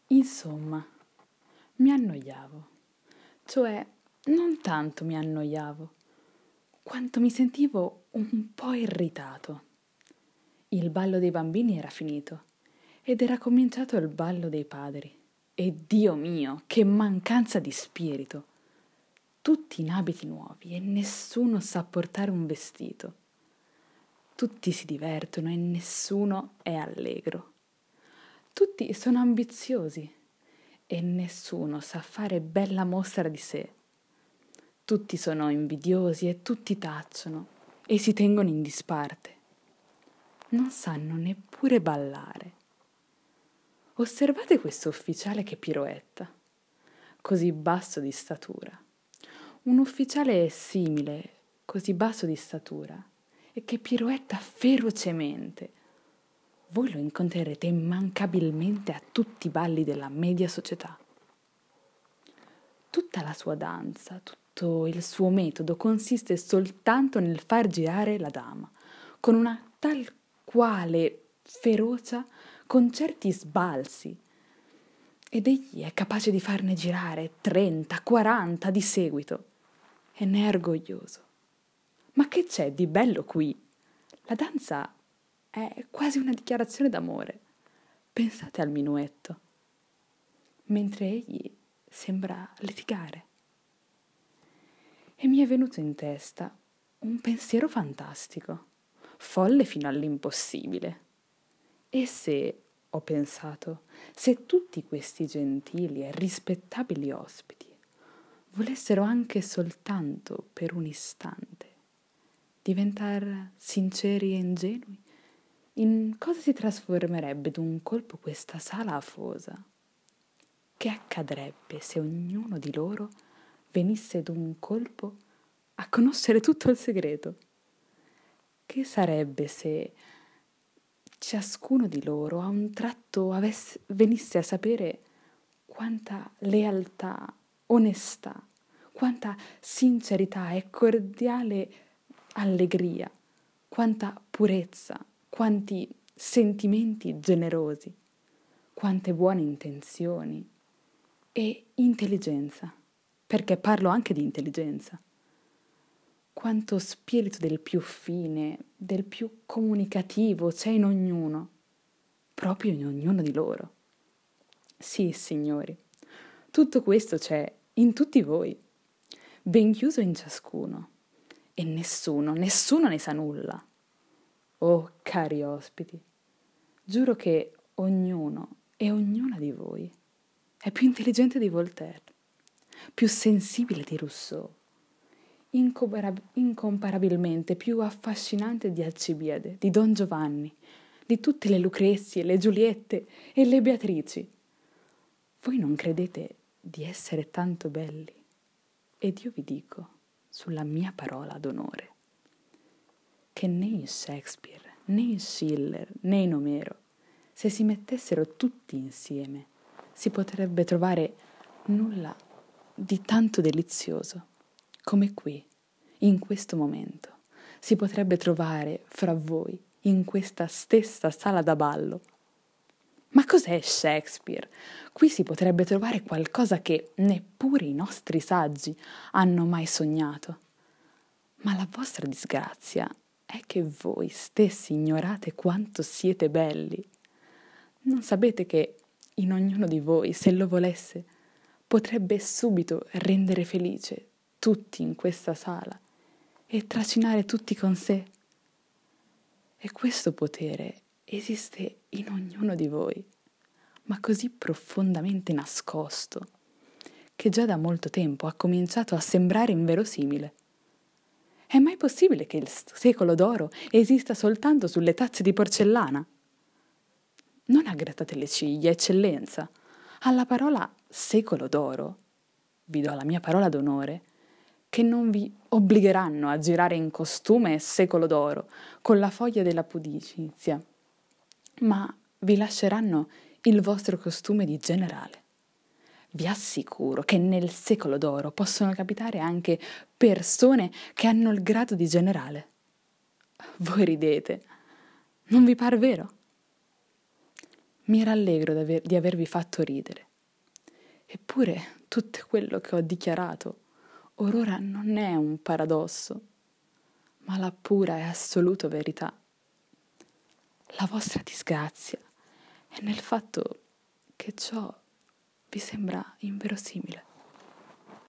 Insomma, mi annoiavo. Cioè, non tanto mi annoiavo, quanto mi sentivo un po' irritato. Il ballo dei bambini era finito ed era cominciato il ballo dei padri. E Dio mio, che mancanza di spirito! Tutti in abiti nuovi e nessuno sa portare un vestito. Tutti si divertono e nessuno è allegro. Tutti sono ambiziosi e nessuno sa fare bella mostra di sé. Tutti sono invidiosi e tutti tacciono e si tengono in disparte. Non sanno neppure ballare. Osservate questo ufficiale che piroetta, così basso di statura. Un ufficiale simile, così basso di statura, e che piroetta ferocemente. Voi lo incontrerete immancabilmente a tutti i balli della media società. Tutta la sua danza, tutto il suo metodo consiste soltanto nel far girare la dama, con una tal quale ferocia, con certi sbalzi. Ed egli è capace di farne girare 30, 40 di seguito. E ne è orgoglioso. Ma che c'è di bello qui? La danza è quasi una dichiarazione d'amore. Pensate al minuetto. Mentre egli sembra litigare. E mi è venuto in testa un pensiero fantastico, folle fino all'impossibile. E se, ho pensato, se tutti questi gentili e rispettabili ospiti volessero anche soltanto per un istante diventar sinceri e ingenui, in cosa si trasformerebbe d'un colpo questa sala afosa? Che accadrebbe se ognuno di loro venisse d'un colpo a conoscere tutto il segreto? Che sarebbe se ciascuno di loro a un tratto venisse a sapere quanta lealtà, onestà, quanta sincerità e cordiale allegria, quanta purezza, quanti sentimenti generosi, quante buone intenzioni e intelligenza, perché parlo anche di intelligenza. Quanto spirito del più fine, del più comunicativo c'è in ognuno, proprio in ognuno di loro. Sì, signori, tutto questo c'è in tutti voi, ben chiuso in ciascuno, e nessuno ne sa nulla. Oh, cari ospiti, giuro che ognuno e ognuna di voi è più intelligente di Voltaire, più sensibile di Rousseau, incomparabilmente più affascinante di Alcibiade, di Don Giovanni, di tutte le Lucrezie, le Giuliette e le Beatrici. Voi non credete di essere tanto belli? Ed io vi dico, sulla mia parola d'onore, che né in Shakespeare, né in Schiller, né in Omero, se si mettessero tutti insieme, si potrebbe trovare nulla di tanto delizioso come qui, in questo momento, si potrebbe trovare fra voi, in questa stessa sala da ballo. Ma cos'è Shakespeare? Qui si potrebbe trovare qualcosa che neppure i nostri saggi hanno mai sognato. Ma la vostra disgrazia è che voi stessi ignorate quanto siete belli. Non sapete che in ognuno di voi, se lo volesse, potrebbe subito rendere felice tutti in questa sala e trascinare tutti con sé. E questo potere esiste in ognuno di voi, ma così profondamente nascosto, che già da molto tempo ha cominciato a sembrare inverosimile. È mai possibile che il secolo d'oro esista soltanto sulle tazze di porcellana? Non aggrattate le ciglia, eccellenza. Alla parola secolo d'oro, vi do la mia parola d'onore, che non vi obbligheranno a girare in costume secolo d'oro, con la foglia della pudicizia, ma vi lasceranno il vostro costume di generale. Vi assicuro che nel secolo d'oro possono capitare anche persone che hanno il grado di generale. Voi ridete, non vi par vero? Mi rallegro di avervi fatto ridere. Eppure tutto quello che ho dichiarato orora non è un paradosso, ma la pura e assoluta verità. La vostra disgrazia è nel fatto che ciò vi sembra inverosimile.